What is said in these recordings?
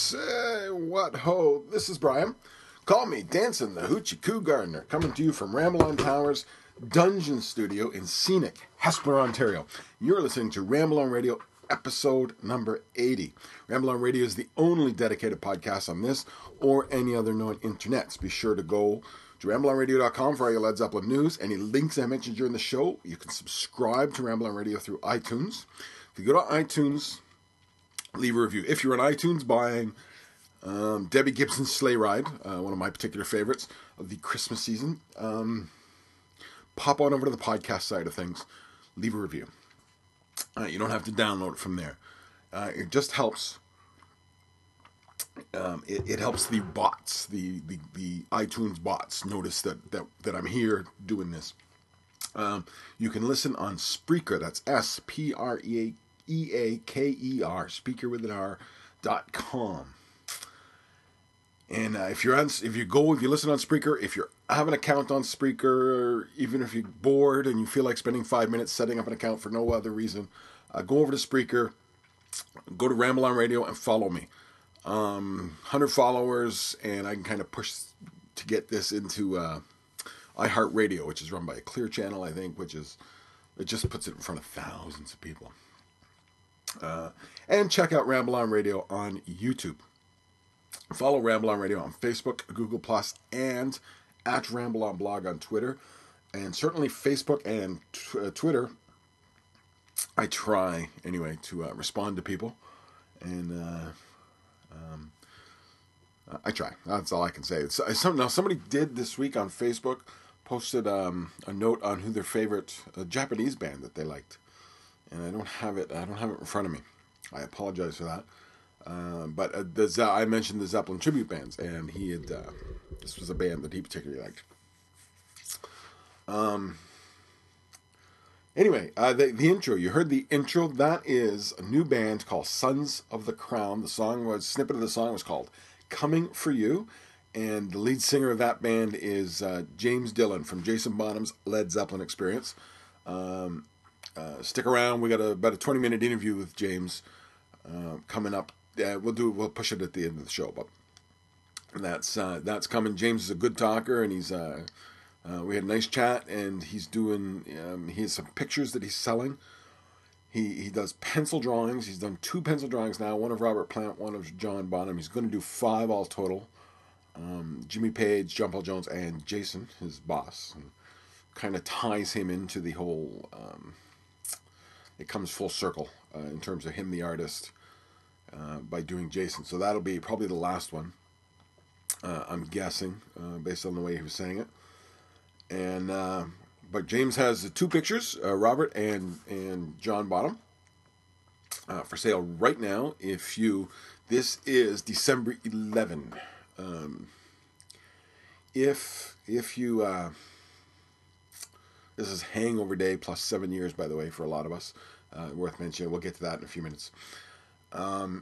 Say what ho, this is Brian. Call me Dancing the Hoochie Coo Gardener, coming to you from Ramble on Towers Dungeon Studio in scenic Hespeler, Ontario. You're listening to Ramble on Radio, episode number 80. Ramble on Radio is the only dedicated podcast on this or any other known internets. Be sure to go to rambleonradio.com for all your Led Zeppelin news. Any links I mentioned during the show, you can subscribe to Ramble on Radio through iTunes. If you go to iTunes, leave a review. If you're on iTunes buying Debbie Gibson's Sleigh Ride, one of my particular favorites of the Christmas season, pop on over to the podcast side of things, leave a review. You don't have to download it from there. It just helps. It helps the bots, the iTunes bots, notice that I'm here doing this. You can listen on Spreaker. That's Spreaker, Spreaker.com. And if you listen on Spreaker, if you have an account on Spreaker, even if you're bored and you feel like spending 5 minutes setting up an account for no other reason, go over to Spreaker, go to Ramble on Radio, and follow me. 100 followers, and I can kind of push to get this into iHeartRadio, which is run by a Clear Channel, I think, it just puts it in front of thousands of people. And check out Ramble on Radio on YouTube. Follow Ramble on Radio on Facebook, Google+, and at Ramble on Blog on Twitter. And certainly Facebook and Twitter, I try, anyway, to respond to people. And I try. That's all I can say. Now, somebody did this week on Facebook, posted a note on who their favorite Japanese band that they liked. And I don't have it in front of me. I apologize for that. But I mentioned the Zeppelin tribute bands, and he had this was a band that he particularly liked. Anyway, the intro, you heard the intro. That is a new band called Sons of the Crown. Snippet of the song was called Coming For You, and the lead singer of that band is James Dillon from Jason Bonham's Led Zeppelin Experience. Stick around. We got about a 20-minute interview with James coming up. We'll push it at the end of the show, but that's coming. James is a good talker, and he's we had a nice chat, and he's doing he has some pictures that he's selling. He does pencil drawings. He's done 2 pencil drawings now, one of Robert Plant, one of John Bonham. He's going to do 5 all total. Jimmy Page, John Paul Jones, and Jason, his boss, and kind of ties him into the whole. It comes full circle in terms of him, the artist, by doing Jason. So that'll be probably the last one, I'm guessing, based on the way he was saying it. And but James has 2 pictures, Robert and John Bonham, for sale right now. This is December 11. If you this is Hangover Day plus 7 years, by the way, for a lot of us. Worth mentioning. We'll get to that in a few minutes. So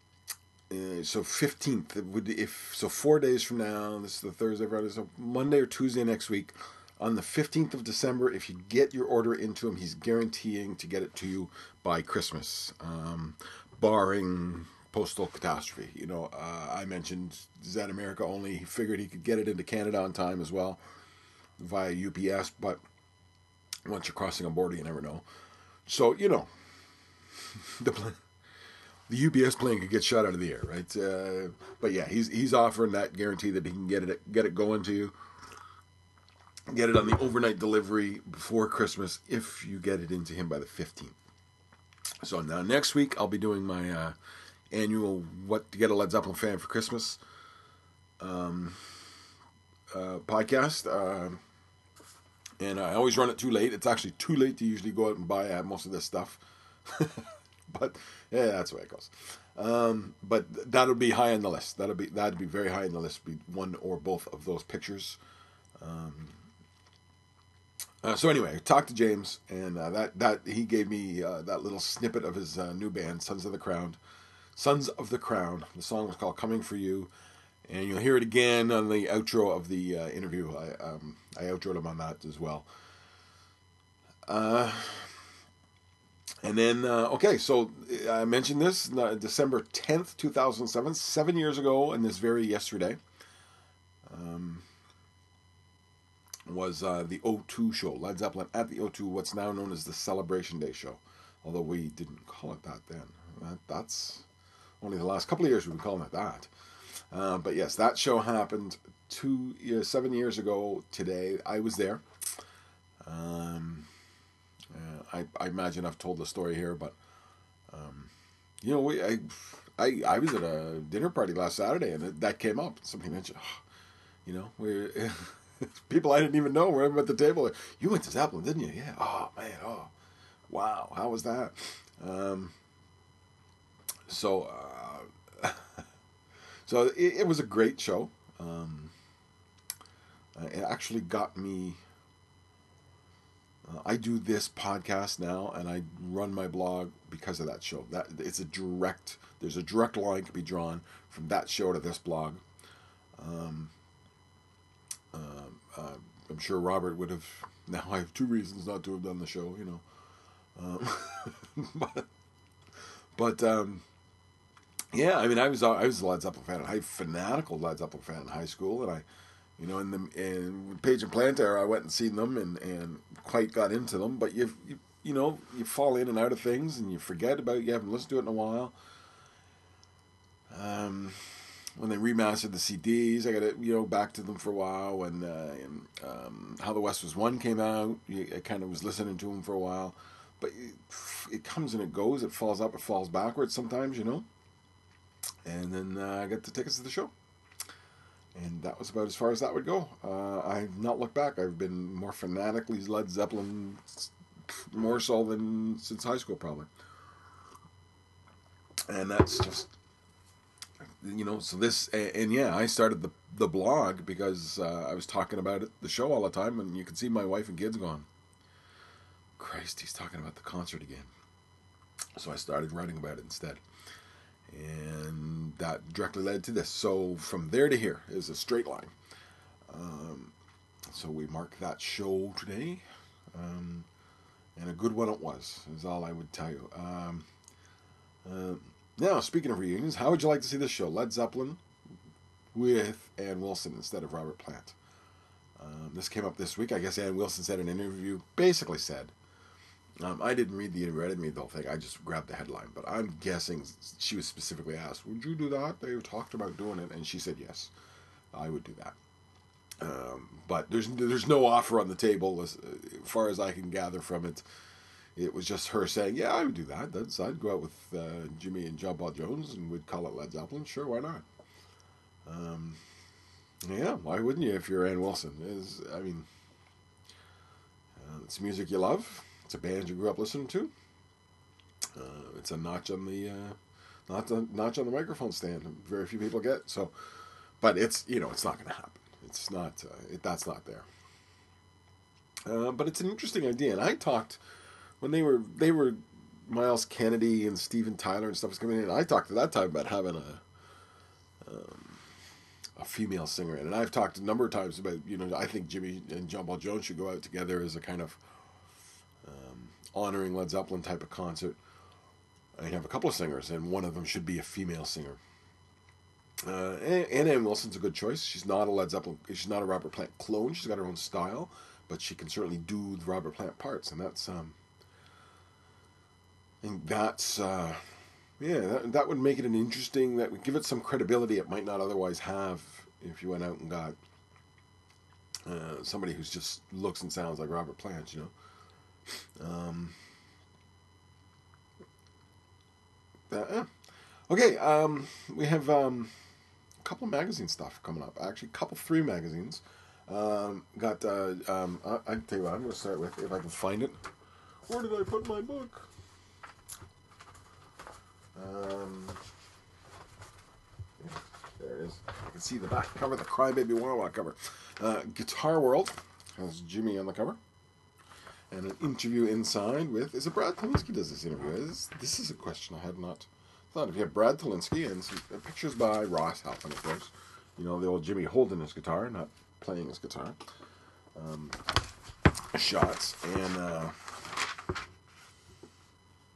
15th, 4 days from now, this is the Thursday, Friday, so Monday or Tuesday next week, on the 15th of December, if you get your order into him, he's guaranteeing to get it to you by Christmas, barring postal catastrophe. I mentioned Zed America only. He figured he could get it into Canada on time as well via UPS, but once you're crossing a border, you never know. So, the UPS plane could get shot out of the air, right? But yeah, he's offering that guarantee that he can get it going to you, get it on the overnight delivery before Christmas if you get it into him by the 15th. So now next week I'll be doing my annual What to Get a Led Zeppelin Fan for Christmas podcast. And I always run it too late. It's actually too late to usually go out and buy most of this stuff. But yeah, that's the way it goes. But that'll be high on the list. That'd be very high on the list. Be one or both of those pictures. So anyway, I talked to James, and that he gave me that little snippet of his new band, Sons of the Crown. Sons of the Crown. The song was called "Coming For You." And you'll hear it again on the outro of the interview. I outroed him on that as well. And then, okay, so I mentioned this, December 10th, 2007, 7 years ago, and this very yesterday, was the O2 show, Led Zeppelin at the O2, what's now known as the Celebration Day show, although we didn't call it that then. That's only the last couple of years we've been calling it that. But yes, that show happened 7 years ago today. I was there. I imagine I've told the story here, but you know, I was at a dinner party last Saturday, and that came up. Somebody mentioned, you know, we people I didn't even know were at the table. You went to Zeppelin, didn't you? Yeah. Oh man. Oh, wow. How was that? So so it was a great show. It actually got me. I do this podcast now, and I run my blog because of that show. There's a direct line can be drawn from that show to this blog. I'm sure Robert would have. Now I have 2 reasons not to have done the show, you know. but yeah, I mean, I was a Led Zeppelin fan. I was a fanatical Led Zeppelin fan in high school, and I, you know, in Page and Plant era, I went and seen them and quite got into them. But you know, you fall in and out of things, and you forget about it. You haven't listened to it in a while. When they remastered the CDs, I got to back to them for a while. When How the West Was Won came out, I kind of was listening to them for a while. But it comes and it goes. It falls up, it falls backwards sometimes, you know. And then I got the tickets to the show. And that was about as far as that would go. I've not looked back. I've been more fanatically Led Zeppelin, more so than since high school, probably. And that's just, you know, so this, and yeah, I started the blog because I was talking about it, the show all the time, and you could see my wife and kids going, Christ, he's talking about the concert again. So I started writing about it instead. And that directly led to this. So from there to here is a straight line. So we mark that show today. And a good one it was, is all I would tell you. Now, speaking of reunions, how would you like to see this show? Led Zeppelin with Ann Wilson instead of Robert Plant. This came up this week. I guess Ann Wilson said in an interview, basically said, I didn't read the whole thing. I just grabbed the headline. But I'm guessing she was specifically asked, would you do that? They talked about doing it. And she said, yes, I would do that. But there's no offer on the table as far as I can gather from it. It was just her saying, yeah, I would do that. I'd go out with Jimmy and John Paul Jones and we'd call it Led Zeppelin. Sure, why not? Yeah, why wouldn't you if you're Ann Wilson? It's music you love. It's a band you grew up listening to. It's a notch on the microphone stand. Very few people get so, but it's it's not going to happen. It's not that's not there. But it's an interesting idea, and I talked when they were Miles Kennedy and Steven Tyler and stuff was coming in. I talked at that time about having a female singer in, and I've talked a number of times about I think Jimmy and John Paul Jones should go out together as a kind of honoring Led Zeppelin type of concert. I have a couple of singers, and one of them should be a female singer. And Ann Wilson's a good choice. She's not a Led Zeppelin. She's not a Robert Plant clone. She's got her own style, but she can certainly do the Robert Plant parts, and that's that would make it an interesting. That would give it some credibility it might not otherwise have if you went out and got somebody who's just looks and sounds like Robert Plant, Okay, we have a couple of magazine stuff coming up. Actually, three magazines. I tell you what, I'm going to start with, if I can find it. Where did I put my book? Yeah, there it is. I can see the back cover, the Crybaby Wah-Wah cover. Guitar World has Jimmy on the cover. And an interview inside with... Is it Brad Tolinski does this interview? This is a question I had not thought of. You have Brad Tolinski and some pictures by Ross Halfin, of course. The old Jimmy holding his guitar, not playing his guitar. Shots. And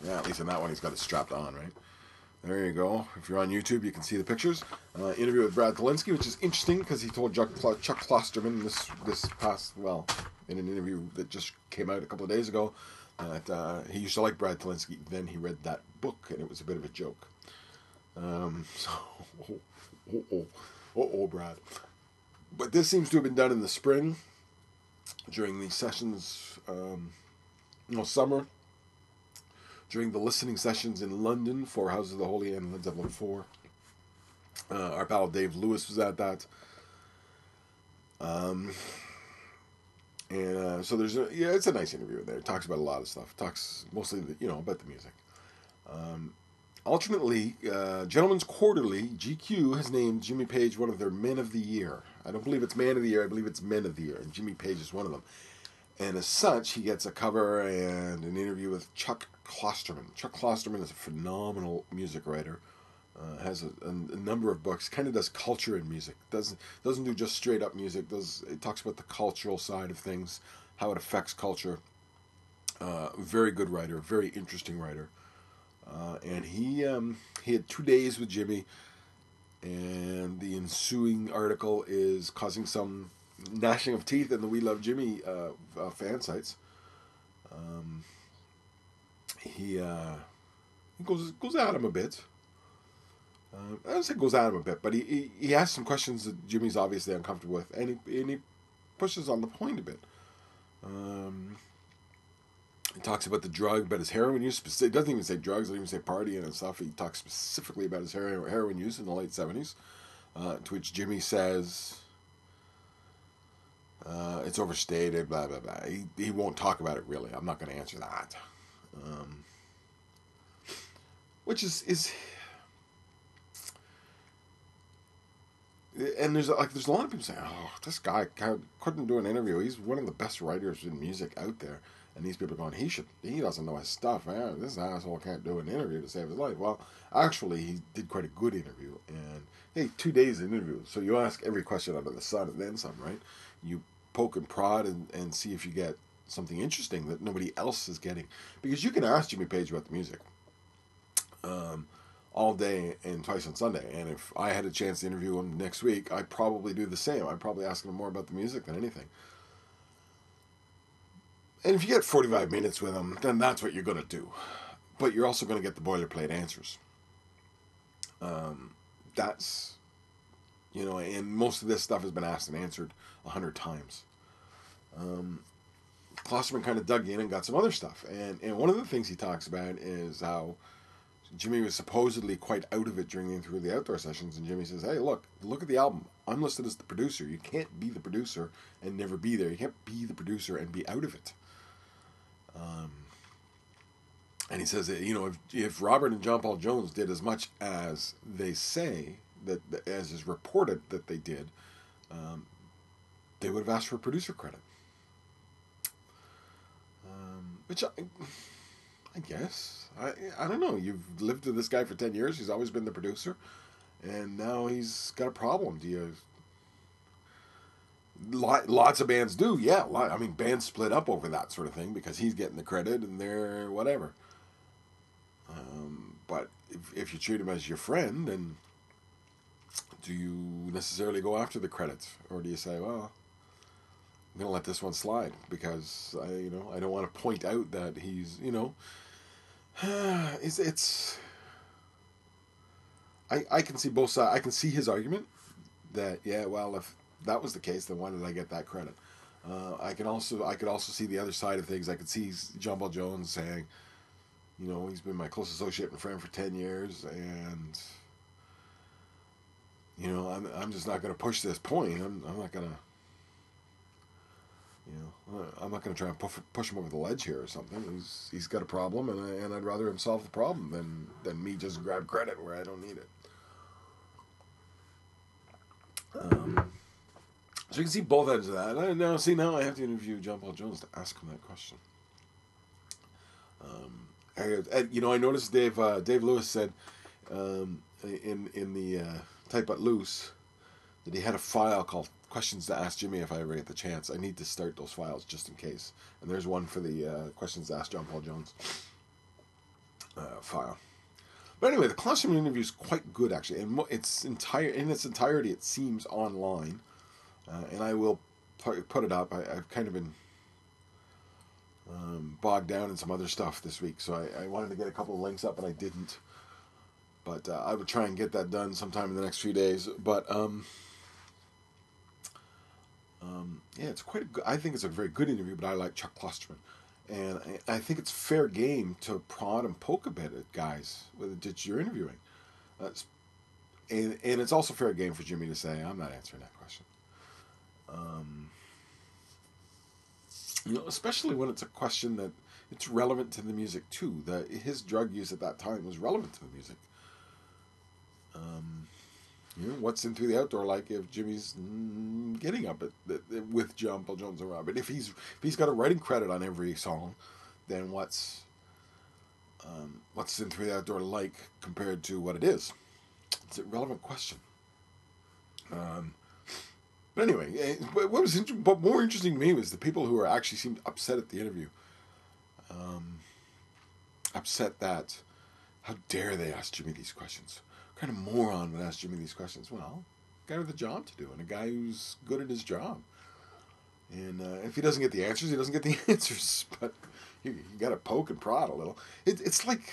Yeah, at least in that one he's got it strapped on, right? There you go. If you're on YouTube, you can see the pictures. Interview with Brad Tolinski, which is interesting because he told Chuck Klosterman this past, well, in an interview that just came out a couple of days ago, that he used to like Brad Tolinski. Then he read that book, and it was a bit of a joke. Brad. But this seems to have been done in the spring, during the sessions, summer, during the listening sessions in London for Houses of the Holy and Led Zeppelin 4. Our pal Dave Lewis was at that. So it's a nice interview there. It talks about a lot of stuff. It talks mostly, about the music. Alternately, Gentleman's Quarterly, GQ, has named Jimmy Page one of their Men of the Year. I don't believe it's Man of the Year, I believe it's Men of the Year, and Jimmy Page is one of them. And as such, he gets a cover and an interview with Chuck Klosterman. Chuck Klosterman is a phenomenal music writer. Has a number of books. Kind of does culture in music. Doesn't do just straight up music. It talks about the cultural side of things, how it affects culture. Very good writer. Very interesting writer. And he had 2 days with Jimmy, and the ensuing article is causing some gnashing of teeth in the We Love Jimmy fan sites. He goes at him a bit. I don't say goes at him a bit, but he asks some questions that Jimmy's obviously uncomfortable with, and he pushes on the point a bit. He talks about the drug, about his heroin use. He doesn't even say drugs, doesn't even say partying and stuff. He talks specifically about his heroin use in the late 70s, to which Jimmy says it's overstated, blah, blah, blah. He won't talk about it, really. I'm not going to answer that. Which is... And there's a lot of people saying, "Oh, this guy couldn't do an interview. He's one of the best writers in music out there." And these people are going, he doesn't know his stuff, man. This asshole can't do an interview to save his life. Well, actually, he did quite a good interview. And, hey, 2 days of interview. So you ask every question under the sun and then some, right? You poke and prod and see if you get something interesting that nobody else is getting. Because you can ask Jimmy Page about the music all day and twice on Sunday. And if I had a chance to interview him next week, I'd probably do the same. I'd probably ask him more about the music than anything. And if you get 45 minutes with him, then that's what you're going to do. But you're also going to get the boilerplate answers. And most of this stuff has been asked and answered 100 times. Klosterman kind of dug in and got some other stuff. And one of the things he talks about is how Jimmy was supposedly quite out of it during the interview of the outdoor sessions. And Jimmy says, hey, look at the album. I'm listed as the producer. You can't be the producer and never be there. You can't be the producer and be out of it. And he says that, if Robert and John Paul Jones did as much as they say, as is reported that they did, they would have asked for producer credit. Which I guess. I don't know. You've lived with this guy for 10 years. He's always been the producer. And now he's got a problem. Lots of bands do, yeah. Bands split up over that sort of thing because he's getting the credit and they're whatever. But if you treat him as your friend, then do you necessarily go after the credit, or do you say, well, I'm going to let this one slide because I don't want to point out that he's it's. I can see both sides. I can see his argument that if that was the case, then why did I get that credit? I could also see the other side of things. I could see John Paul Jones saying, he's been my close associate and friend for 10 years, and I'm just not going to push this point. I'm not going to. I'm not going to try and push him over the ledge here or something. He's got a problem, and I'd rather him solve the problem than me just grab credit where I don't need it. So you can see both ends of that. Now I have to interview John Paul Jones to ask him that question. I noticed Dave Lewis said in the Type But Loose that he had a file called Questions to Ask Jimmy if I ever get the chance. I need to start those files just in case. And there's one for the Questions to Ask John Paul Jones. file. But anyway, the classroom interview is quite good actually, and in its entirety, it seems online, and I will put it up. I've kind of been bogged down in some other stuff this week, so I wanted to get a couple of links up, and I didn't. But I would try and get that done sometime in the next few days. But yeah, it's quite. I think it's a very good interview. But I like Chuck Klosterman, and I think it's fair game to prod and poke a bit at guys that you're interviewing. And it's also fair game for Jimmy to say, "I'm not answering that question." Especially when it's a question that it's relevant to the music too. That his drug use at that time was relevant to the music. What's In Through the Outdoor like if Jimmy's getting up with John Paul Jones and Robert? If he's got a writing credit on every song, then what's In Through the Outdoor like compared to what it is? It's a relevant question. But anyway, what more interesting to me was the people who actually seemed upset at the interview. Upset that, how dare they ask Jimmy these questions? What kind of moron would ask Jimmy these questions? Well, a guy with a job to do, and a guy who's good at his job. And if he doesn't get the answers, he doesn't get the answers. But you got to poke and prod a little. It's like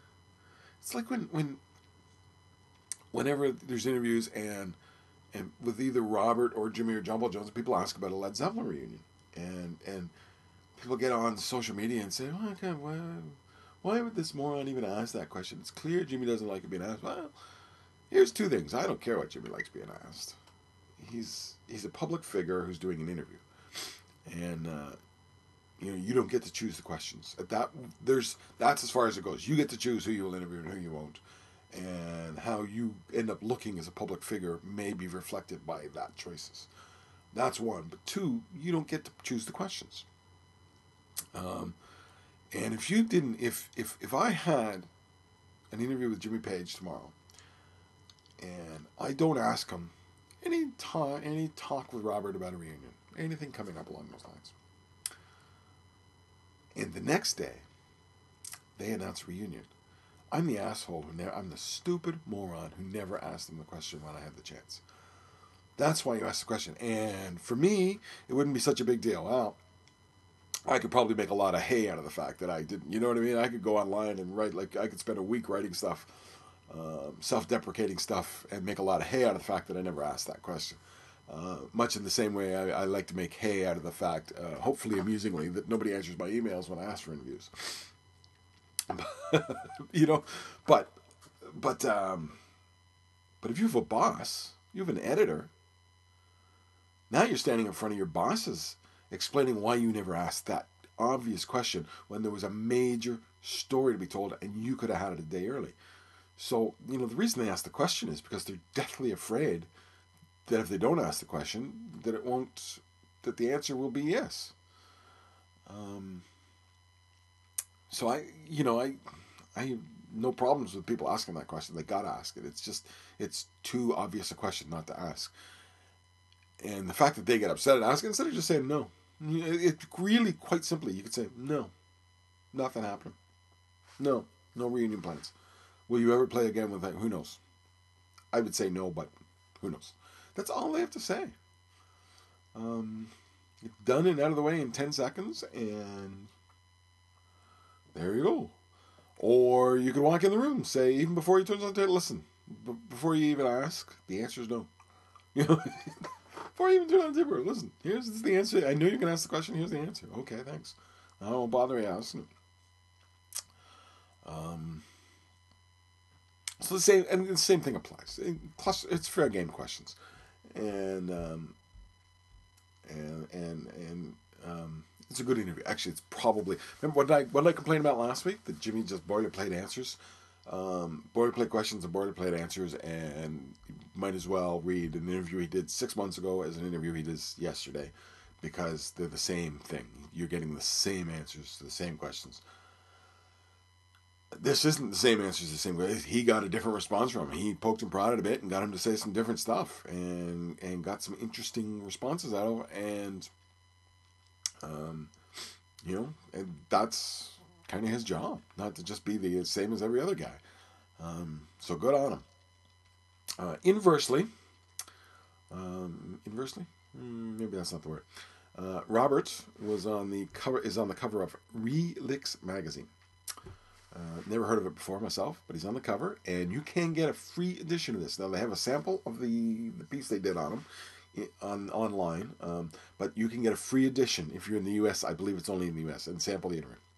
whenever there's interviews and with either Robert or Jimmy or John Paul Jones, people ask about a Led Zeppelin reunion, and people get on social media and say, "Oh, okay, why would this moron even ask that question? It's clear Jimmy doesn't like it being asked." Well, here's two things. I don't care what Jimmy likes being asked. He's a public figure who's doing an interview, and you don't get to choose the questions. That's as far as it goes. You get to choose who you will interview and who you won't. And how you end up looking as a public figure may be reflected by that choices. That's one. But two, you don't get to choose the questions. And if you didn't, if I had an interview with Jimmy Page tomorrow, and I don't ask him any talk with Robert about a reunion, anything coming up along those lines, and the next day they announce a reunion, I'm the asshole I'm the stupid moron who never asked them the question when I had the chance. That's why you ask the question. And for me, it wouldn't be such a big deal. Well, I could probably make a lot of hay out of the fact that I didn't. You know what I mean? I could go online and write, I could spend a week writing stuff, self-deprecating stuff, and make a lot of hay out of the fact that I never asked that question. Much in the same way I like to make hay out of the fact, hopefully amusingly, that nobody answers my emails when I ask for interviews. But if you have a boss, you have an editor. Now you're standing in front of your bosses explaining why you never asked that obvious question when there was a major story to be told and you could have had it a day early. So, the reason they ask the question is because they're deathly afraid that if they don't ask the question, that the answer will be yes. So I have no problems with people asking that question. They gotta ask it. It's too obvious a question not to ask. And the fact that they get upset and ask it instead of just saying no, it really quite simply you could say no, nothing happened. No reunion plans. Will you ever play again with that? Who knows? I would say no, but who knows? That's all they have to say. Done and out of the way in 10 seconds, and there you go. Or you could walk in the room, say, even before he turns on the listen, before you even ask, the answer is no. Before you even turn on the tape, listen, here's the answer. I know you can ask the question, here's the answer. Okay, thanks. I won't bother you asking it. So the same thing applies. It's fair game questions. And it's a good interview. Actually, it's probably... Remember what did I complain about last week? That Jimmy just boilerplate answers? Boilerplate questions and boilerplate answers, and you might as well read an interview he did 6 months ago as an interview he did yesterday, because they're the same thing. You're getting the same answers to the same questions. This isn't the same answers, the same way. He got a different response from him. He poked and prodded a bit and got him to say some different stuff, and got some interesting responses out of it. And and that's kind of his job, not to just be the same as every other guy. So good on him. Inversely, maybe that's not the word. Robert is on the cover of Relix magazine. Never heard of it before myself, but he's on the cover, and you can get a free edition of this. Now they have a sample of the piece they did on him online, but you can get a free edition if you're in the U.S. I believe it's only in the U.S. and sample the interview.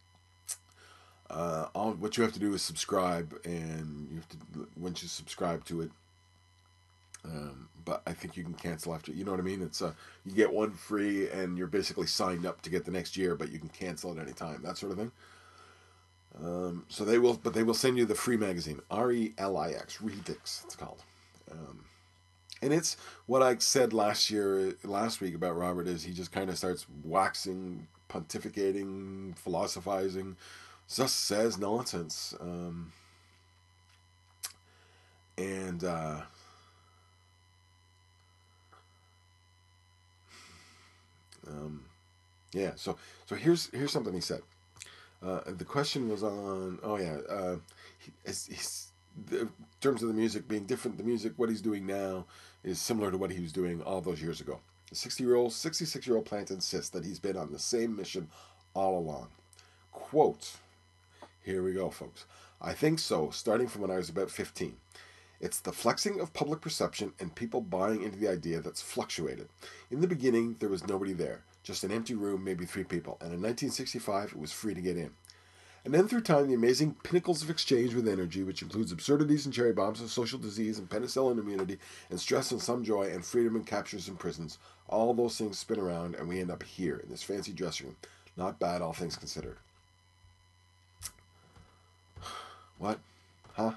What you have to do is subscribe, and you have to, once you subscribe to it. But I think you can cancel after. You know what I mean? It's you get one free, and you're basically signed up to get the next year, but you can cancel at any time. That sort of thing. So they will send you the free magazine, RELIX, Relix, it's called. And it's what I said last week about Robert is he just kind of starts waxing, pontificating, philosophizing, just says nonsense. Yeah, so here's something he said. The question was on, in terms of the music being different, the music, what he's doing now is similar to what he was doing all those years ago. The 66-year-old Plant insists that he's been on the same mission all along. Quote, here we go, folks. I think so, starting from when I was about 15. It's the flexing of public perception and people buying into the idea that's fluctuated. In the beginning, there was nobody there. Just an empty room, maybe 3 people. And in 1965, it was free to get in. And then through time, the amazing pinnacles of exchange with energy, which includes absurdities and cherry bombs and social disease and penicillin immunity and stress and some joy and freedom and captures and prisons, all those things spin around and we end up here in this fancy dressing room. Not bad, all things considered. What? Huh?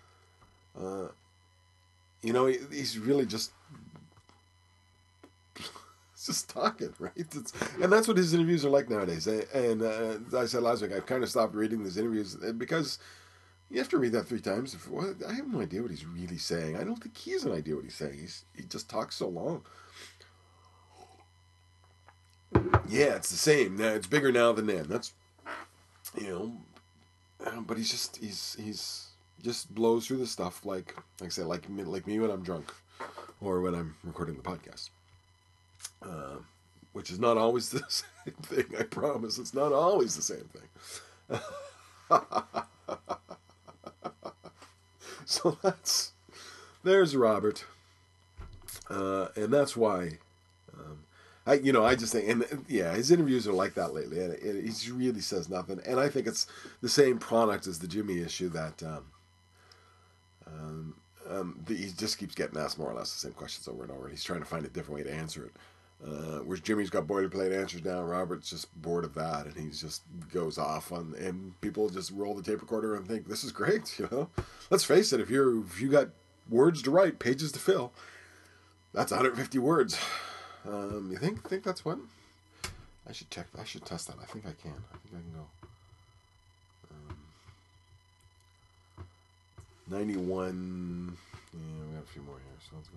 He's really just talking, right? And that's what his interviews are like nowadays. And as I said last week, I've kind of stopped reading these interviews because you have to read that 3 times. I have no idea what he's really saying. I don't think he has an idea what he's saying. He just talks so long. Yeah, it's the same. Now it's bigger now than then. That's, but he's just blows through the stuff like I said, like me when I'm drunk or when I'm recording the podcast. Which is not always the same thing, I promise. It's not always the same thing. So there's Robert. And that's why, I just think, and yeah, his interviews are like that lately. And he really says nothing. And I think it's the same product as the Jimmy issue that he just keeps getting asked more or less the same questions over and over. And he's trying to find a different way to answer it. Whereas Jimmy's got boilerplate answers now, Robert's just bored of that, and he just goes off and people just roll the tape recorder and think this is great. Let's face it, if you got words to write, pages to fill, that's 150 words. You think that's what? I should check. I should test that. I think I can. I think I can go. 91. Yeah, we got a few more here, so let's go.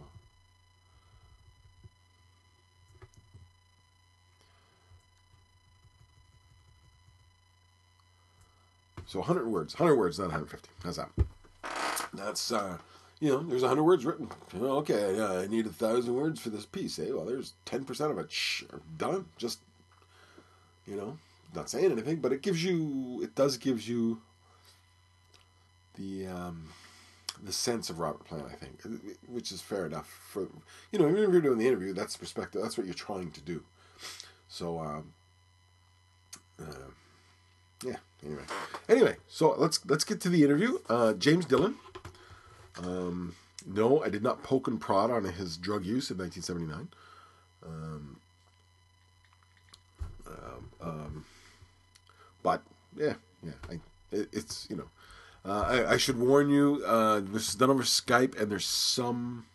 So 100 words, not 150. How's that? That's, there's 100 words written. Okay, I need 1,000 words for this piece. Well, there's 10% of it. Done. Just, not saying anything, but it does give you the sense of Robert Plant, I think, which is fair enough. For, even if you're doing the interview, that's perspective. That's what you're trying to do. So, yeah. Anyway, so let's get to the interview. James Dillon. No, I did not poke and prod on his drug use in 1979. But yeah. I should warn you. This is done over Skype, and there's some.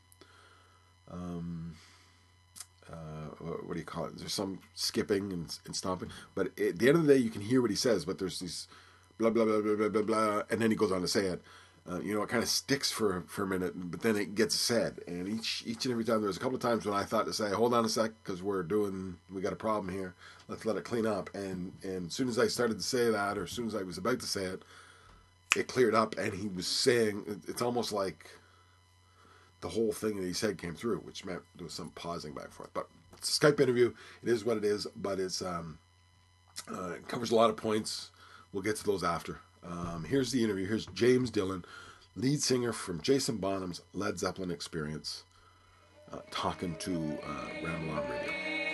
What do you call it? There's some skipping and stopping, but at the end of the day, you can hear what he says. But there's these blah blah blah blah blah blah blah, and then he goes on to say it. It kind of sticks for a minute, but then it gets said. And each and every time, there's a couple of times when I thought to say, "Hold on a sec, because we got a problem here. let's let it clean up. And as soon as I started to say that, or as soon as I was about to say it, it cleared up, and he was saying, it's almost like the whole thing that he said came through, which meant there was some pausing back and forth. But it's a Skype interview. It is what it is, but it covers a lot of points. We'll get to those after. Here's the interview. Here's James Dillon, lead singer from Jason Bonham's Led Zeppelin Experience, talking to Ramble On Radio.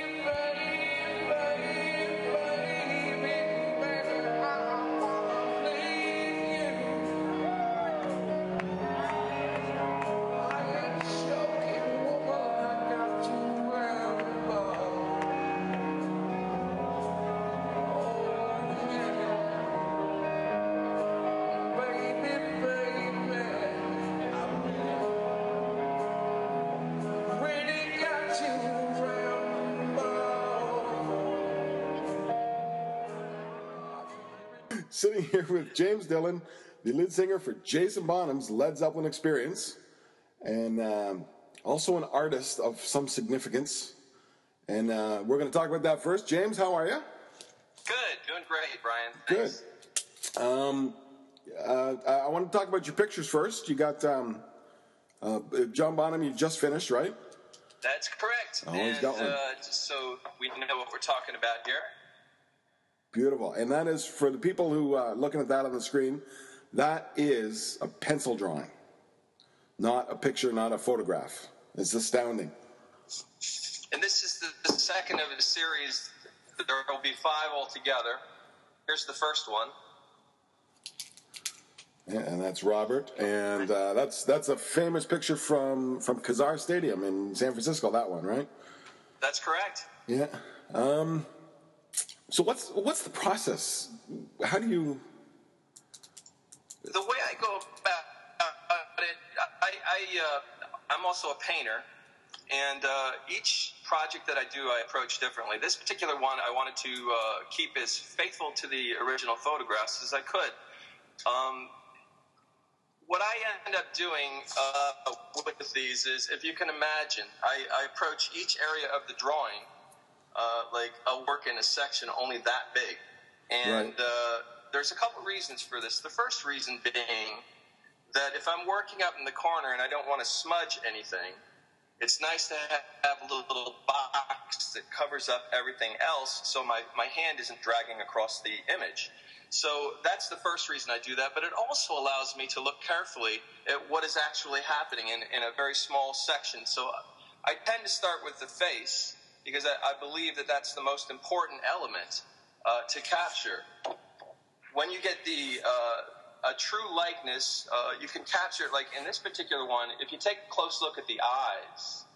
Sitting here with James Dillon, the lead singer for Jason Bonham's Led Zeppelin Experience, and also an artist of some significance. And we're going to talk about that first. James, how are you? Good, doing great, Brian. Thanks. Good. I want to talk about your pictures first. You got John Bonham, you just finished, right? That's correct. Oh, he's got one. Just so we know what we're talking about here. Beautiful. And that is, for the people who are looking at that on the screen, that is a pencil drawing, not a picture, not a photograph. It's astounding. And this is the second of the series. There will be 5 altogether. Here's the first one. Yeah, and that's Robert. And that's a famous picture from Kazar Stadium in San Francisco, that one, right? That's correct. Yeah. So what's the process? How do you? The way I go about it, I'm also a painter, and each project that I do, I approach differently. This particular one, I wanted to keep as faithful to the original photographs as I could. What I end up doing with these is, if you can imagine, I approach each area of the drawing like I'll work in a section only that big. And right. There's a couple reasons for this. The first reason being that if I'm working up in the corner and I don't want to smudge anything, it's nice to have a little box that covers up everything else so my hand isn't dragging across the image. So that's the first reason I do that, but it also allows me to look carefully at what is actually happening in a very small section. So I tend to start with the face, because I believe that that's the most important element to capture. When you get a true likeness, you can capture it, like in this particular one, if you take a close look at the eyes,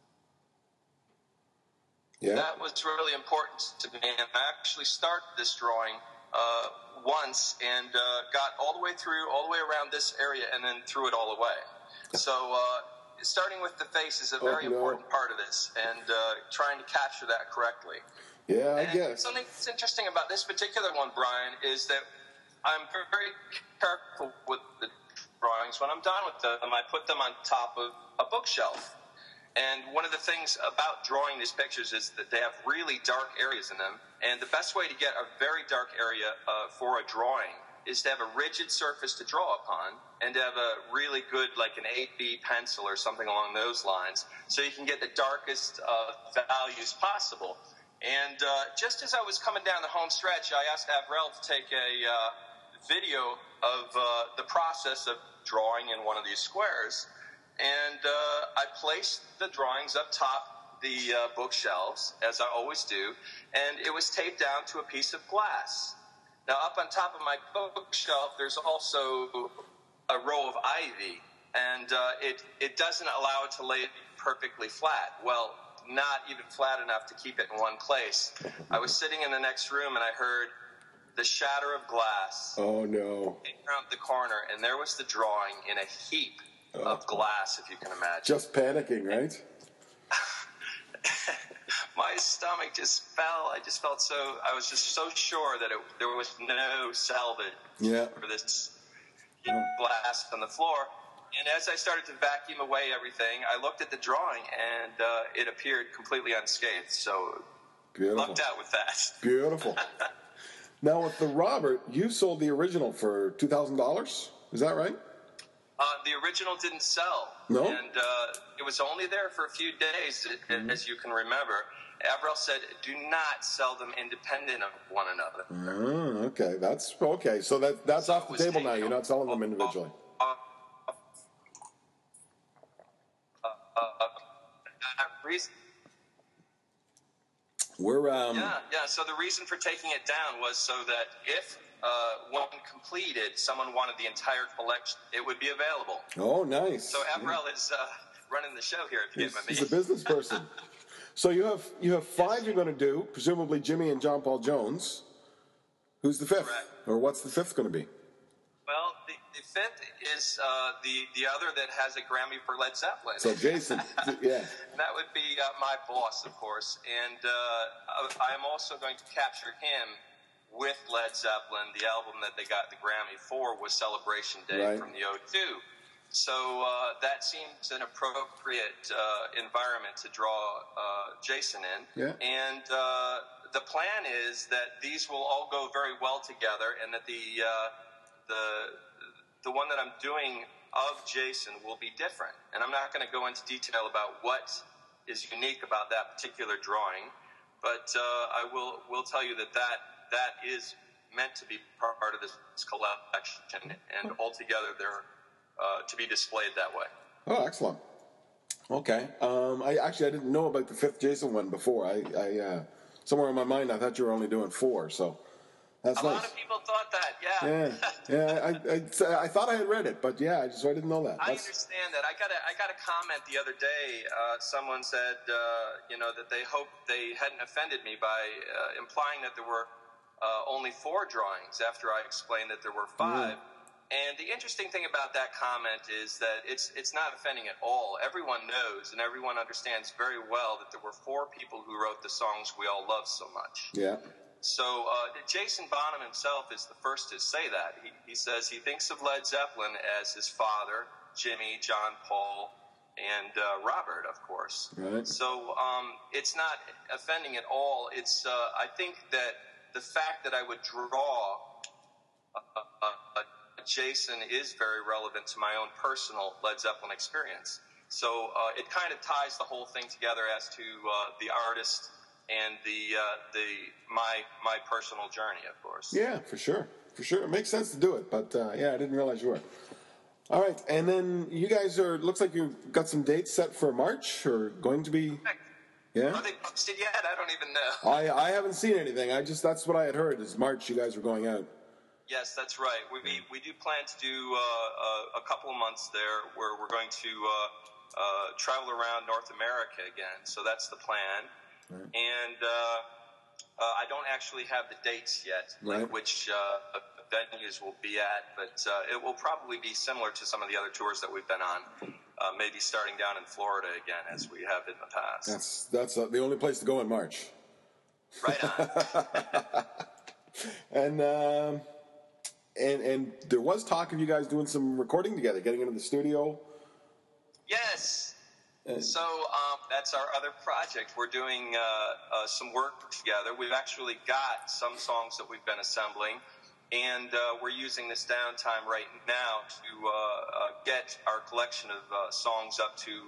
that was really important to me. And I actually started this drawing once and got all the way around this area, and then threw it all away. So starting with the face is a very important part of this, and trying to capture that correctly. Yeah, I guess. Something that's interesting about this particular one, Brian, is that I'm very careful with the drawings. When I'm done with them, I put them on top of a bookshelf. And one of the things about drawing these pictures is that they have really dark areas in them. And the best way to get a very dark area for a drawing is to have a rigid surface to draw upon, and to have a really good, like an 8B pencil or something along those lines, so you can get the darkest values possible. And just as I was coming down the home stretch, I asked Avril to take a video of the process of drawing in one of these squares. And I placed the drawings up top the bookshelves, as I always do, and it was taped down to a piece of glass. Now, up on top of my bookshelf, there's also a row of ivy, and it doesn't allow it to lay it perfectly flat. Well, not even flat enough to keep it in one place. I was sitting in the next room, and I heard the shatter of glass. Oh, no. Around the corner, and there was the drawing in a heap of glass, if you can imagine. Just panicking, right? My stomach just fell. I was just so sure that there was no salvage for this glass on the floor. And as I started to vacuum away everything, I looked at the drawing, and it appeared completely unscathed. So Beautiful. Lucked out with that. Beautiful. Now with the Robert, you sold the original for $2,000. Is that right? The original didn't sell. No? And it was only there for a few days, as you can remember. Avril said, do not sell them independent of one another. Oh, okay. That's okay. So that's off the table now. You're not selling them individually. We're Yeah. So the reason for taking it down was so that if one completed, someone wanted the entire collection, it would be available. Oh, nice. So Avril is running the show here. If you get my meaning. He's a business person. So you have 5 you're going to do, presumably Jimmy and John Paul Jones. Who's the 5th? Correct. Or what's the 5th going to be? Well, the 5th is the other that has a Grammy for Led Zeppelin. So Jason, yeah. That would be my boss, of course. And I'm also going to capture him with Led Zeppelin. The album that they got the Grammy for was Celebration Day from the O2. So that seems an appropriate environment to draw Jason in. Yeah. And the plan is that these will all go very well together, and that the one that I'm doing of Jason will be different. And I'm not going to go into detail about what is unique about that particular drawing, but I will tell you that is meant to be part of this collection, and altogether they're to be displayed that way. Oh, excellent. Okay. I didn't know about the 5th Jason one before. I somewhere in my mind I thought you were only doing 4. So that's nice. A lot of people thought that. Yeah. I thought I had read it, but yeah, I didn't know that. I understand that. I got a comment the other day. Someone said, that they hoped they hadn't offended me by implying that there were only 4 drawings after I explained that there were 5. And the interesting thing about that comment is that it's not offending at all. Everyone knows and everyone understands very well that there were 4 people who wrote the songs we all love so much. Yeah. So Jason Bonham himself is the first to say that. He says he thinks of Led Zeppelin as his father, Jimmy, John Paul, and Robert, of course. Right. So it's not offending at all. It's I think that the fact that I would draw Jason is very relevant to my own personal Led Zeppelin experience. So it kind of ties the whole thing together as to the artist and my personal journey, of course. Yeah, for sure. It makes sense to do it, but I didn't realize you were. All right, and then you guys looks like you've got some dates set for March, or going to be. Yeah. Are they posted yet? I don't even know. I haven't seen anything. That's what I had heard. Is March you guys are going out? Yes, that's right. We do plan to do a couple of months there, where we're going to travel around North America again. So that's the plan. Right. And I don't actually have the dates yet, like which venues we'll be at, but it will probably be similar to some of the other tours that we've been on. Maybe starting down in Florida again, as we have in the past. That's the only place to go in March. Right on. And there was talk of you guys doing some recording together, getting into the studio. Yes. So that's our other project. We're doing some work together. We've actually got some songs that we've been assembling, and we're using this downtime right now to get our collection of songs up to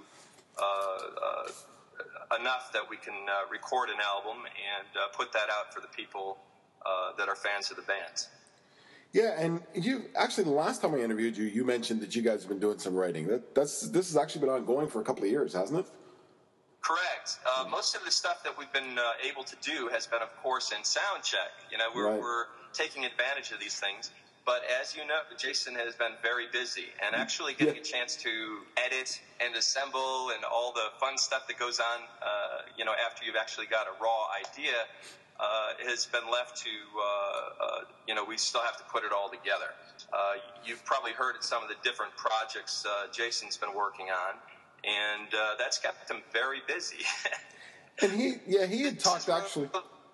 enough that we can record an album and put that out for the people that are fans of the band. Yeah, and you actually, the last time I interviewed you, you mentioned that you guys have been doing some writing. This has actually been ongoing for a couple of years, hasn't it? Correct. Most of the stuff that we've been able to do has been, of course, in sound check. We're taking advantage of these things. But as you know, Jason has been very busy, and actually getting a chance to edit and assemble and all the fun stuff that goes on, after you've actually got a raw idea, has been left to, we still have to put it all together. You've probably heard of some of the different projects Jason's been working on, and that's kept him very busy. And he had talked actually.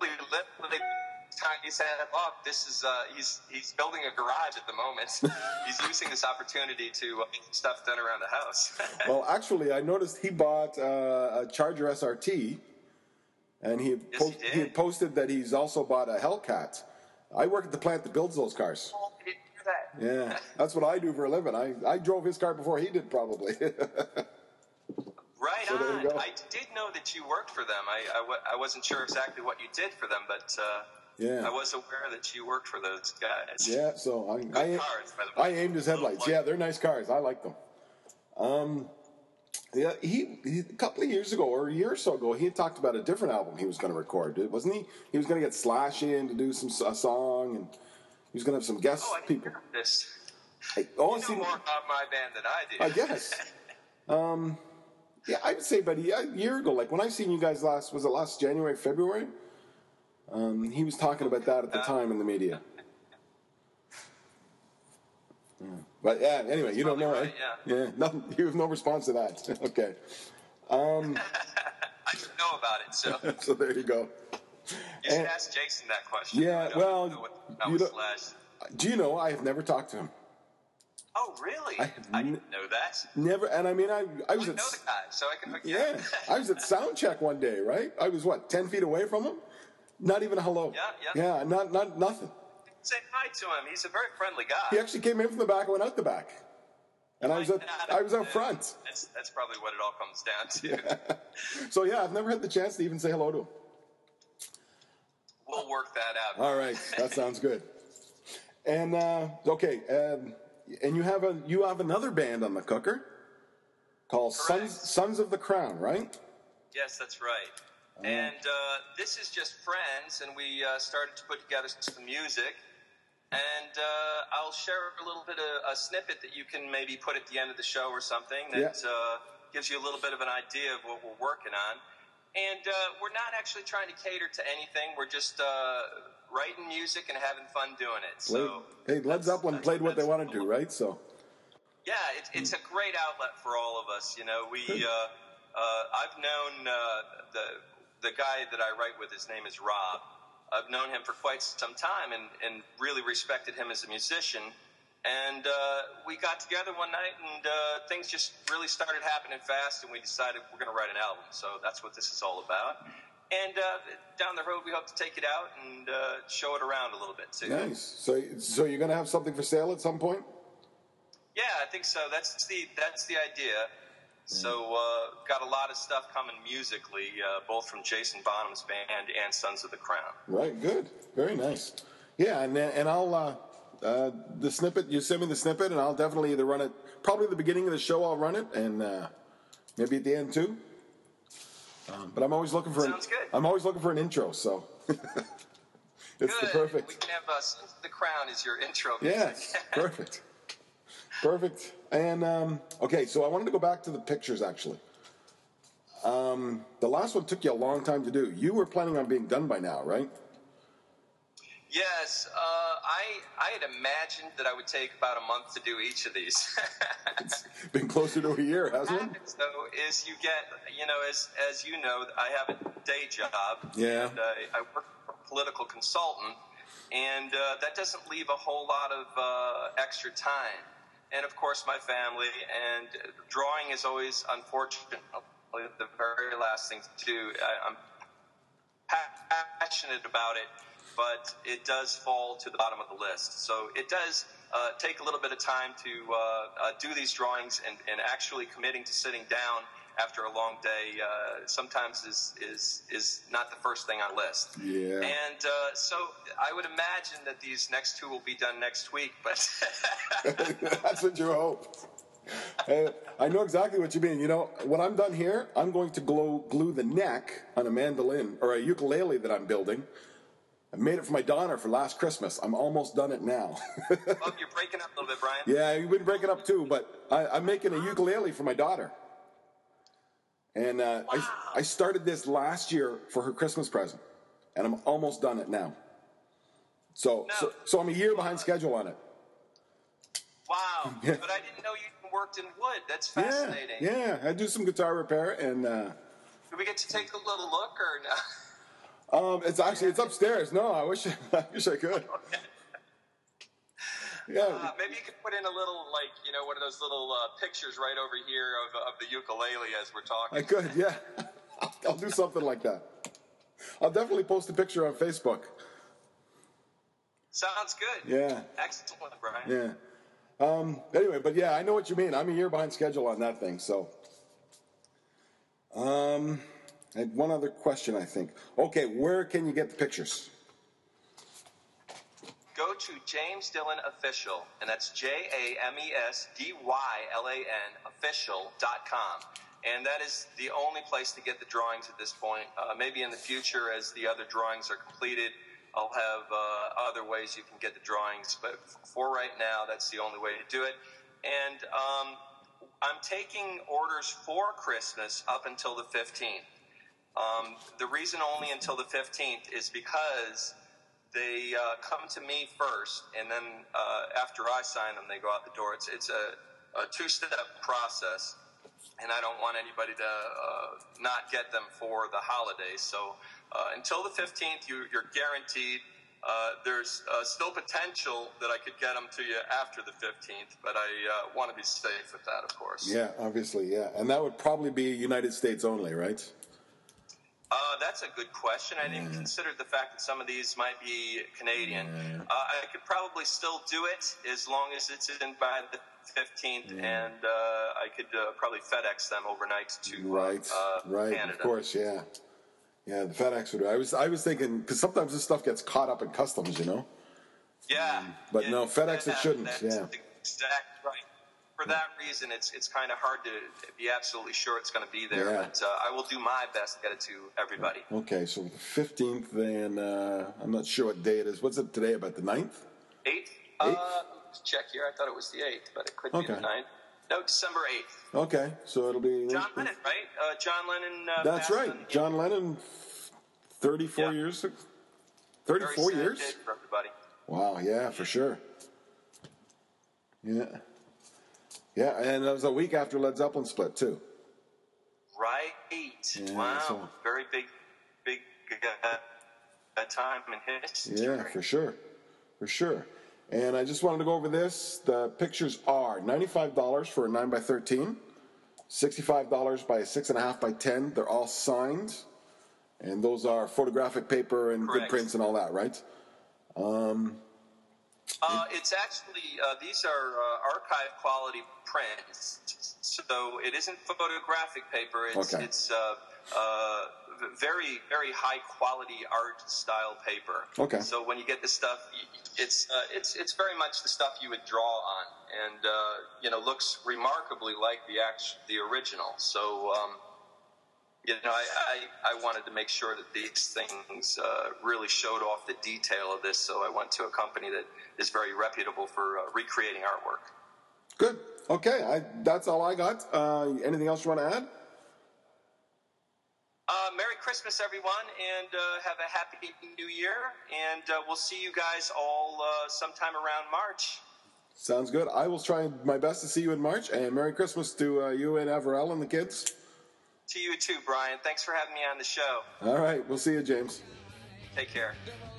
He said, this is he's building a garage at the moment. He's using this opportunity to get stuff done around the house. Well, actually, I noticed he bought a Charger SRT. And he had posted that he's also bought a Hellcat. I work at the plant that builds those cars. Oh, I didn't hear that. Yeah, that's what I do for a living. I drove his car before he did, probably. Right So there you on. go. I did know that you worked for them. I wasn't sure exactly what you did for them, but Yeah. I was aware that you worked for those guys. Yeah, so Good cars, by the way. I aimed his headlights. Yeah, they're nice cars. I like them. Yeah, he a couple of years ago, or a year or so ago, he had talked about a different album he was going to record, wasn't he? He was going to get Slash in to do a song, and he was going to have some guest Oh, I didn't people. hear this. You You know more about my band than I do. I guess. Yeah, I would say about a year ago, like when I seen you guys last January, February? He was talking about that at the time in the media. Yeah. But yeah, anyway, you don't know, right, Yeah, nothing. You have no response to that. Okay. I didn't know about it, so So there you go. you should ask Jason that question. Yeah, I don't well, know what you don't- Slash. Do you know I have never talked to him? Oh, really? I didn't know that. Never. And I mean, I was I at know the guy, so I can hook you yeah, up. I was at sound check one day. Right? I was 10 feet away from him. Not even a hello. Yeah. Yeah, not nothing. Say hi to him. He's a very friendly guy. He actually came in from the back and went out the back. And I was out front. That's probably what it all comes down to. So yeah, I've never had the chance to even say hello to him. We'll work that out. All right, that sounds good. And okay, and you have another band on the cooker called Correct. Sons of the Crown, right? Yes, that's right. And this is just friends, and we started to put together some music. And I'll share a little bit of a snippet that you can maybe put at the end of the show or something that gives you a little bit of an idea of what we're working on. And we're not actually trying to cater to anything. We're just writing music and having fun doing it. So hey, Led Zeppelin played what they wanted to, right? So yeah, it's a great outlet for all of us. You know, I've known the guy that I write with. His name is Rob. I've known him for quite some time and really respected him as a musician. And we got together one night, and things just really started happening fast, and we decided we're going to write an album. So that's what this is all about. And down the road, we hope to take it out and show it around a little bit, too. nice. So you're going to have something for sale at some point? Yeah, I think so. That's the idea. So got a lot of stuff coming musically, both from Jason Bonham's band and Sons of the Crown. Right, good. Very nice. Yeah, and I'll the snippet, you send me the snippet, and I'll definitely either run it, probably at the beginning of the show I'll run it, and maybe at the end too. But I'm always looking for Sounds good. I'm always looking for an intro, so it's Good. the perfect. We can have Sons of the Crown as your intro Yeah, music. perfect. Perfect. And okay, so I wanted to go back to the pictures actually. The last one took you a long time to do. You were planning on being done by now, right? Yes, I had imagined that I would take about a month to do each of these. It's been closer to a year, hasn't it? What happens, though, is you get, as you know, I have a day job. Yeah. And I work for a political consultant, and that doesn't leave a whole lot of extra time. And, of course, my family, and drawing is always, unfortunately, the very last thing to do. I'm passionate about it, but it does fall to the bottom of the list. So it does take a little bit of time to do these drawings, and actually committing to sitting down after a long day sometimes is not the first thing on the list. Yeah. And so I would imagine that these next two will be done next week, but That's what you hope. I know exactly what you mean. You know, when I'm done here, I'm going to glue the neck on a mandolin or a ukulele that I'm building. I made it for my daughter for last Christmas. I'm almost done it now. oh, you're breaking up a little bit, Brian. Yeah, you've been breaking up too, but I'm making a ukulele for my daughter. And I started this last year for her Christmas present, and I'm almost done it now. So I'm a year behind schedule on it. Wow. Yeah. But I didn't know you worked in wood. That's fascinating. Yeah. I do some guitar repair, and Do we get to take a little look or no? it's upstairs. No, I wish I could. Yeah. Maybe you could put in a little, one of those little pictures right over here of the ukulele as we're talking. I could, yeah. I'll do something like that. I'll definitely post a picture on Facebook. Sounds good. Yeah. Excellent, Brian. Yeah. Anyway, but yeah, I know what you mean. I'm a year behind schedule on that thing. So, I had one other question, I think. Okay, where can you get the pictures? Go to James Dillon Official, and that's JamesDylan official.com. And that is the only place to get the drawings at this point. Maybe in the future, as the other drawings are completed, I'll have other ways you can get the drawings. But for right now, that's the only way to do it. And I'm taking orders for Christmas up until the 15th. The reason only until the 15th is because they come to me first, and then after I sign them, they go out the door. It's a two-step process, and I don't want anybody to not get them for the holidays. So until the 15th, you're guaranteed. There's still potential that I could get them to you after the 15th, but I want to be safe with that, of course. Yeah, obviously, yeah. And that would probably be United States only, right? That's a good question. I didn't consider the fact that some of these might be Canadian. I could probably still do it as long as it's in by the 15th, and I could probably FedEx them overnight to Canada. Of course, yeah. Yeah, the FedEx would. I was thinking, because sometimes this stuff gets caught up in customs, you know? Yeah. But no, FedEx it shouldn't, yeah. Exact right. For that reason, it's kind of hard to be absolutely sure it's going to be there. Yeah. But I will do my best to get it to everybody. Okay, so the 15th, then I'm not sure what day it is. What's it today, about the 9th? 8th? Let's check here. I thought it was the 8th, but it could be the 9th. No, December 8th. Okay, so it'll be... John Lennon, right? John Lennon... That's right. John Lennon, 34 years... 34 years? For everybody. Wow, yeah, for sure. Yeah. Yeah, and it was a week after Led Zeppelin split, too. Right. Yeah, wow. So. Very big time in history. Yeah, for sure. For sure. And I just wanted to go over this. The pictures are $95 for a 9x13, $65 by a 6.5 by 10. They're all signed. And those are photographic paper and good prints and all that, right? It's actually, these are archive quality prints, so it isn't photographic paper. It's very, very high quality art style paper. Okay. So when you get this stuff, it's very much the stuff you would draw on, and looks remarkably like the original. So. I wanted to make sure that these things really showed off the detail of this, so I went to a company that is very reputable for recreating artwork. Good. Okay, that's all I got. Anything else you want to add? Merry Christmas, everyone, and have a happy New Year, and we'll see you guys all sometime around March. Sounds good. I will try my best to see you in March, and Merry Christmas to you and Averell and the kids. To you too, Brian. Thanks for having me on the show. All right. We'll see you, James. Take care.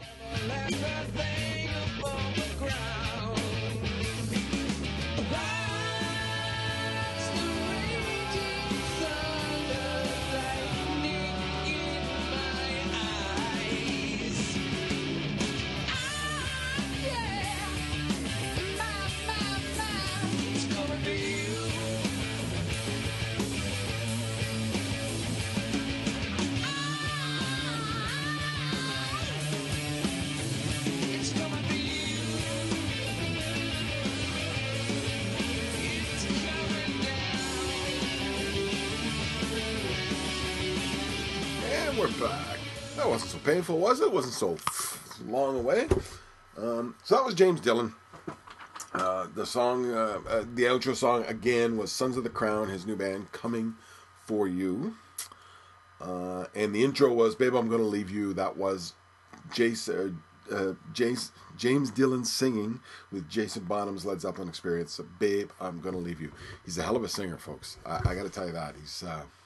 We're back. That wasn't so painful, was it? It wasn't so long away. So that was James Dillon. The song, the outro song again was Sons of the Crown, his new band, Coming For You. And the intro was Babe, I'm Gonna Leave You. That was James Dillon singing with Jason Bonham's Led Zeppelin Experience. So, Babe, I'm Gonna Leave You. He's a hell of a singer, folks. I got to tell you that. He's...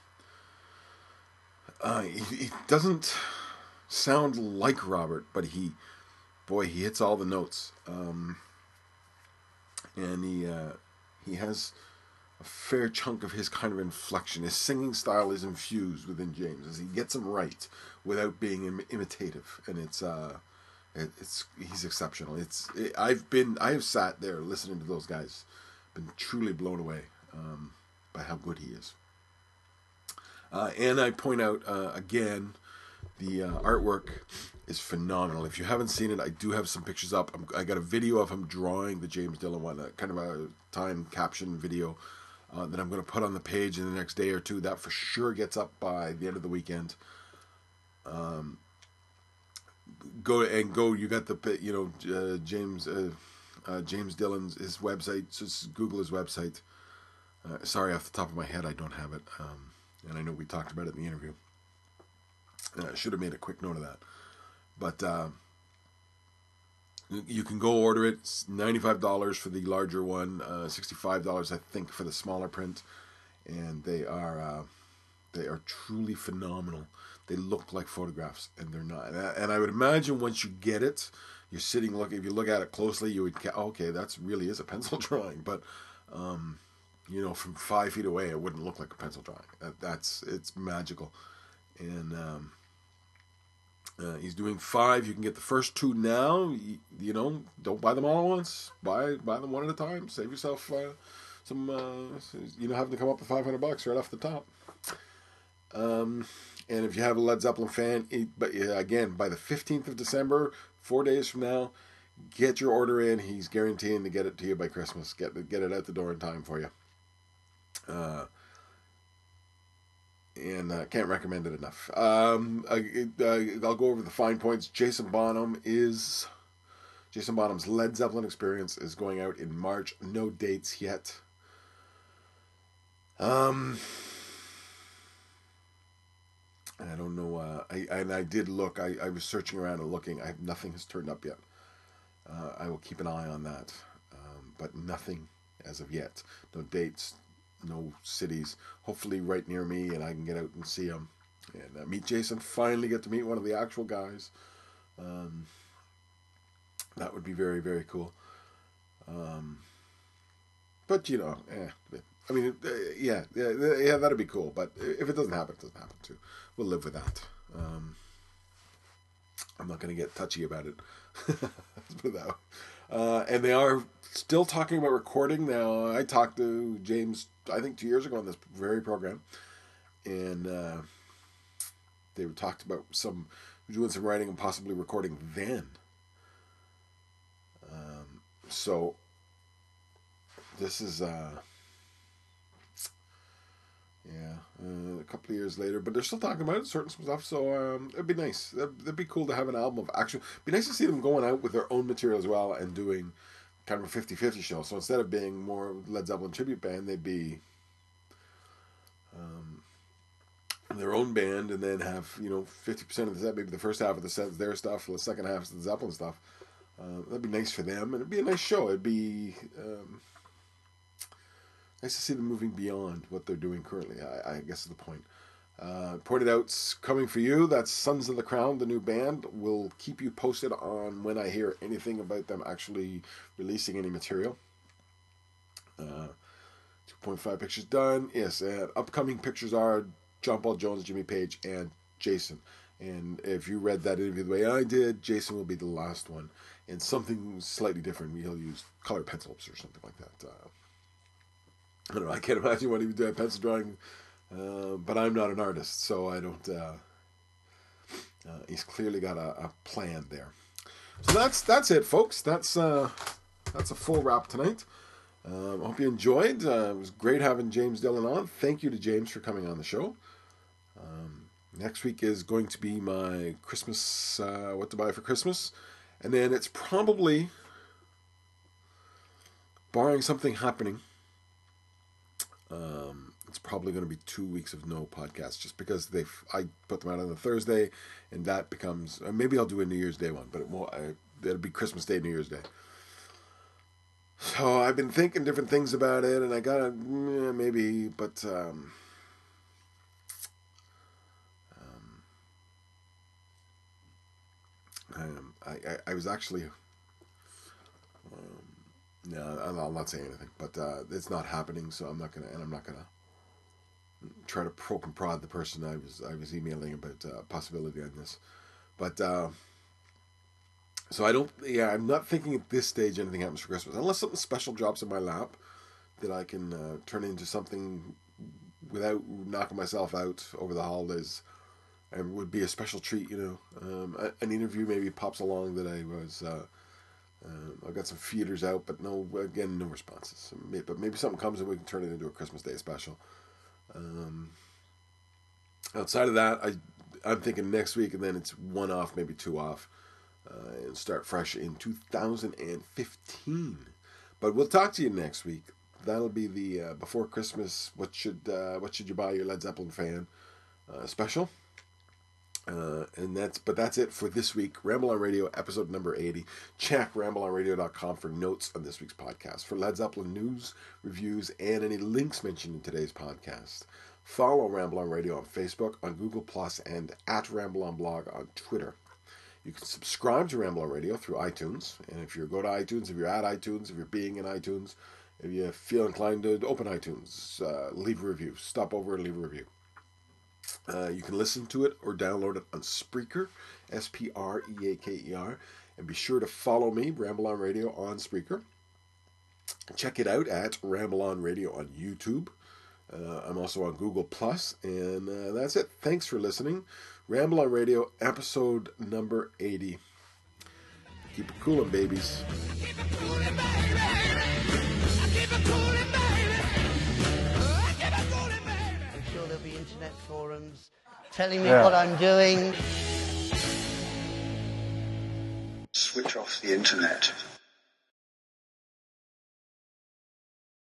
he doesn't sound like Robert, but he hits all the notes. And he has a fair chunk of his kind of inflection. His singing style is infused within James as he gets him right without being imitative, and he's exceptional. I have sat there listening to those guys, been truly blown away by how good he is. And I point out again, the artwork is phenomenal. If you haven't seen it, I do have some pictures up. I got a video of him drawing the James Dillon one, kind of a time caption video that I'm going to put on the page in the next day or two. That for sure gets up by the end of the weekend. Go. You got the James Dillon's his website. Just Google his website. Sorry, off the top of my head, I don't have it. And I know we talked about it in the interview. I should have made a quick note of that. But you can go order it. It's $95 for the larger one, $65 I think for the smaller print, and they are truly phenomenal. They look like photographs, and they're not. And I would imagine once you get it, you're sitting looking. If you look at it closely, you would okay, that really is a pencil drawing. But from 5 feet away, it wouldn't look like a pencil drawing. It's magical, and he's doing 5. You can get the first 2 now. Don't buy them all at once. Buy them one at a time. Save yourself some. Having to come up with $500 right off the top. And if you have a Led Zeppelin fan, again, by the 15th of December, 4 days from now, get your order in. He's guaranteeing to get it to you by Christmas. Get it out the door in time for you. And can't recommend it enough. I'll go over the fine points. Jason Bonham's Led Zeppelin Experience is going out in March. No dates yet. I don't know. I did look. I was searching around and looking. Nothing has turned up yet. I will keep an eye on that, but nothing as of yet. No dates, no cities. Hopefully, right near me, and I can get out and see him and meet Jason. Finally, get to meet one of the actual guys. That would be very, very cool. But that'd be cool. But if it doesn't happen, it doesn't happen too. We'll live with that. I'm not going to get touchy about it. Let's put it that way. And they are still talking about recording now. I talked to James, I think 2 years ago on this very program, and they talked about doing some writing and possibly recording then. So this is a couple of years later, but they're still talking about certain stuff. So it'd be nice. It'd be cool to have an album of actual. It'd be nice to see them going out with their own material as well and doing kind of a 50-50 show. So instead of being more Led Zeppelin tribute band, they'd be their own band, and then have 50% of the set, maybe the first half of the set is their stuff, the second half is the Zeppelin stuff. That'd be nice for them, and it'd be a nice show. It'd be nice to see them moving beyond what they're doing currently, I guess is the point. Pointed out, coming for you, that's Sons of the Crown, the new band. We'll keep you posted on when I hear anything about them actually releasing any material. 2.5 pictures done. Yes, upcoming pictures are John Paul Jones, Jimmy Page, and Jason. And if you read that interview the way I did, Jason will be the last one. And something slightly different. He'll use colored pencils or something like that. I don't know. I can't imagine what he would do a pencil drawing, but I'm not an artist, so I don't. He's clearly got a plan there. So that's it, folks. That's a full wrap tonight. I hope you enjoyed. It was great having James Dillon on. Thank you to James for coming on the show. Next week is going to be my Christmas, what to buy for Christmas. And then it's probably, barring something happening, it's probably going to be 2 weeks of no podcast, just because I put them out on a Thursday, and that becomes, maybe I'll do a New Year's Day one, but it'll be Christmas Day, New Year's Day. So I've been thinking different things about it, and I gotta, maybe, but I was actually No, I'll not say anything. But it's not happening, so I'm not gonna try to poke and prod the person I was emailing about possibility on this. But so I don't. Yeah, I'm not thinking at this stage anything happens for Christmas unless something special drops in my lap that I can turn into something without knocking myself out over the holidays. And would be a special treat, an interview maybe pops along that I got some feeders out, but no responses. But maybe something comes and we can turn it into a Christmas Day special. Outside of that, I'm thinking next week, and then it's one off, maybe two off, and start fresh in 2015. But we'll talk to you next week. That'll be the before Christmas. What should you buy your Led Zeppelin fan special? That's it for this week. Ramble on Radio, episode number 80. Check rambleonradio.com for notes on this week's podcast, for Led Zeppelin news, reviews, and any links mentioned in today's podcast. Follow Ramble on Radio on Facebook, on Google+, and at Ramble on Blog on Twitter. You can subscribe to Ramble on Radio through iTunes, and if you go to iTunes, if you're at iTunes, if you're being in iTunes, if you feel inclined to open iTunes, leave a review. Stop over and leave a review. You can listen to it or download it on Spreaker, Spreaker, and be sure to follow me, Ramble on Radio, on Spreaker. Check it out at Ramble on Radio on YouTube. I'm also on Google+, and that's it. Thanks for listening. Ramble on Radio, episode number 80. Keep it coolin', babies. Keep it coolin', baby. Keep it coolin', baby. Keep it coolin', baby. I'm sure there'll be internet forums telling me what I'm doing. Switch off the internet.